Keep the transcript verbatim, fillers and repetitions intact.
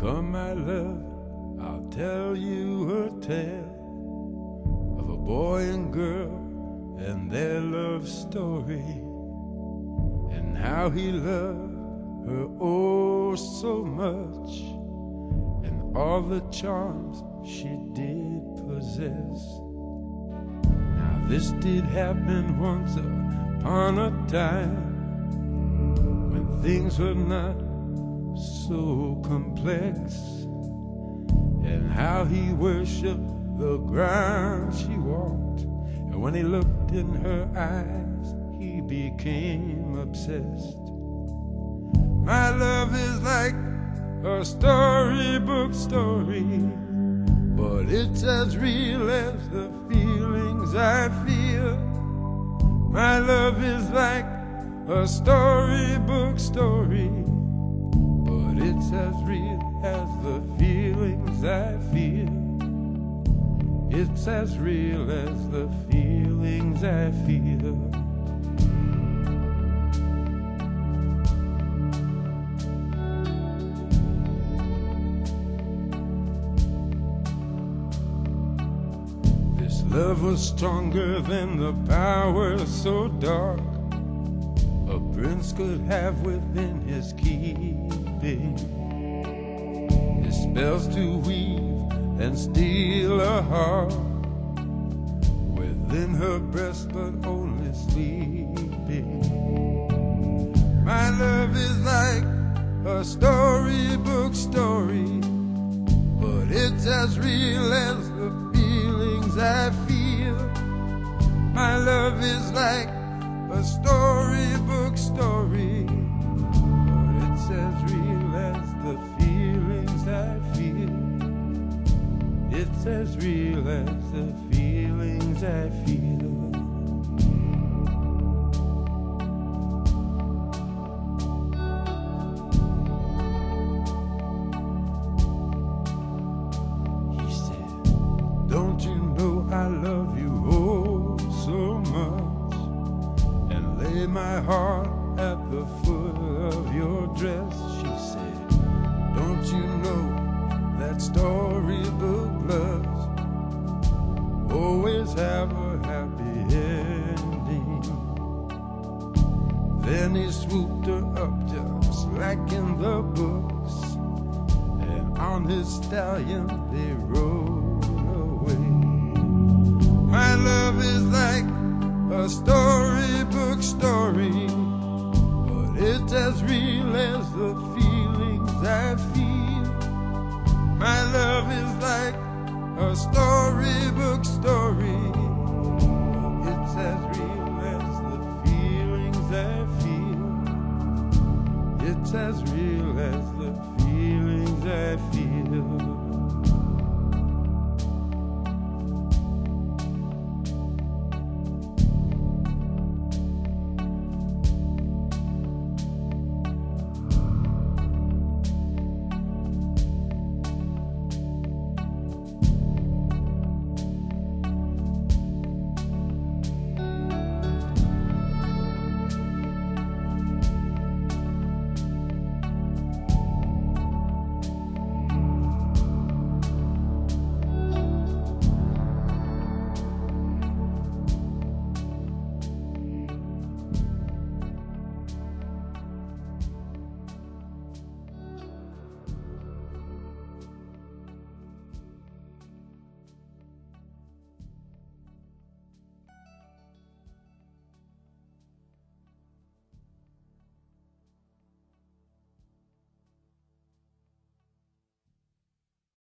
Come, my love, I'll tell you a tale of a boy and girl and their love story, and how he loved her oh so much, and all the charms she did possess. Now this did happen once upon a time, when things were not so complex, and how he worshipped the ground she walked, and when he looked in her eyes he became obsessed. My love is like a storybook story, but it's as real as the feelings I feel. My love is like a storybook story, but it's as real as the feelings I feel. It's as real as the feelings I feel. This love was stronger than the power so dark a prince could have within his keeping. His spells to weave and steal a heart within her breast, but only sleeping. My love is like a storybook story, but it's as real as the feelings I feel. My love is like a storybook story, but it's as real as the feelings I feel. It's as real as the feelings I feel. He said, don't you know I love you oh so much, and lay my heart at the foot of your dress. She said, don't you know that storybook loves always have a happy ending? Then he swooped her up just like in the books, and on his stallion they rode away. My love is like a storybook story, but it's as real as the feelings I feel. My love is like a story